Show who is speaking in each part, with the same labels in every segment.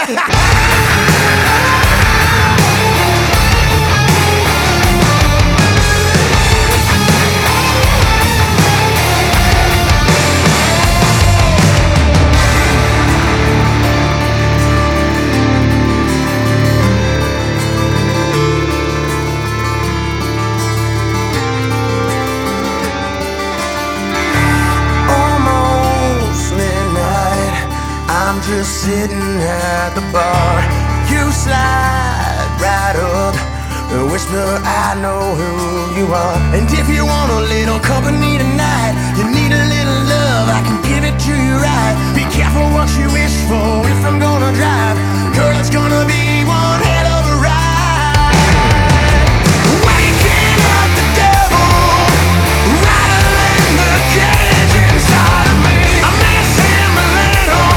Speaker 1: I'm just sitting at the bar. You slide right up and whisper, I know who you are. And if you want a little company tonight, you need a little love, I can give it to you right. Be careful what you wish for if I'm gonna drive. Girl, it's gonna be one hell of a ride. Waking up the devil, rattling the cage inside of me. I'm missing my little.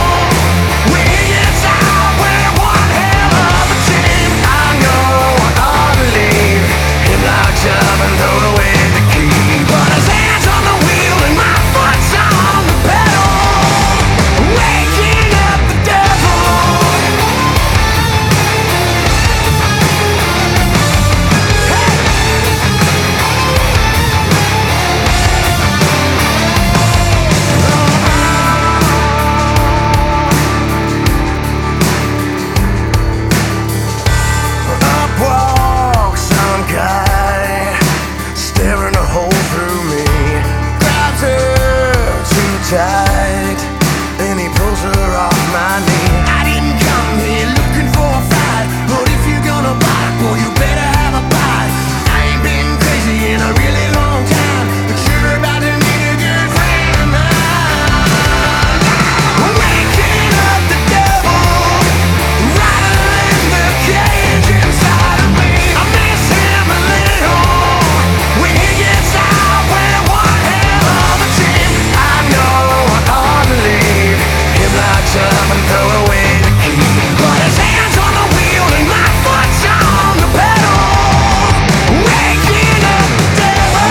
Speaker 1: And throw away the key, but his hands on the wheel and my foot's on the pedal. Waking up the devil. Up walks some guy, staring a hole through me. Grabs her too tight, and he pulls her off my knee. I didn't come here looking for a fight, but if you're gonna bite, boy, you better have a bite. I ain't been crazy in a really long time, but you're about to meet a good friend of mine. Waking up the devil, rattling the cage inside of me. I'm missing a little. When he gets out, we're one hell of a team. I know I ought to leave him locked up and throw away the key, but his hands on the wheel and my foot's on the pedal. Waking up the devil.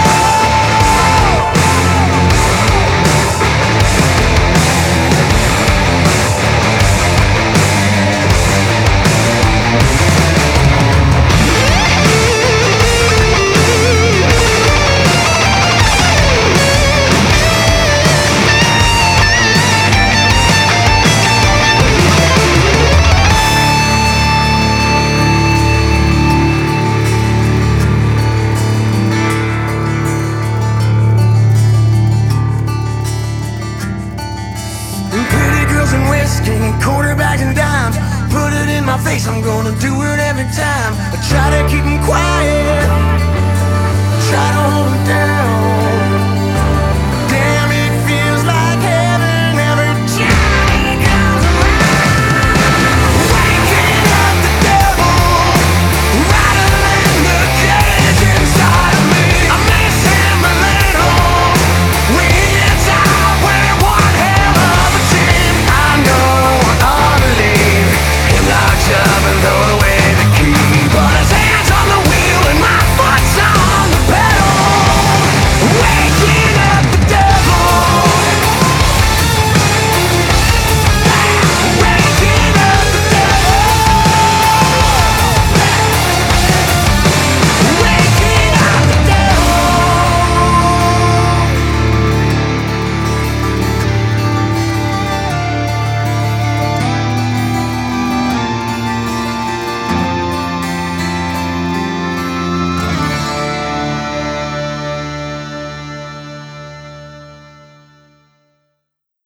Speaker 1: Pretty girls and whiskey, quarterbacks and dimes. Put it in my face, I'm gonna do it every time. I try to keep 'em quiet.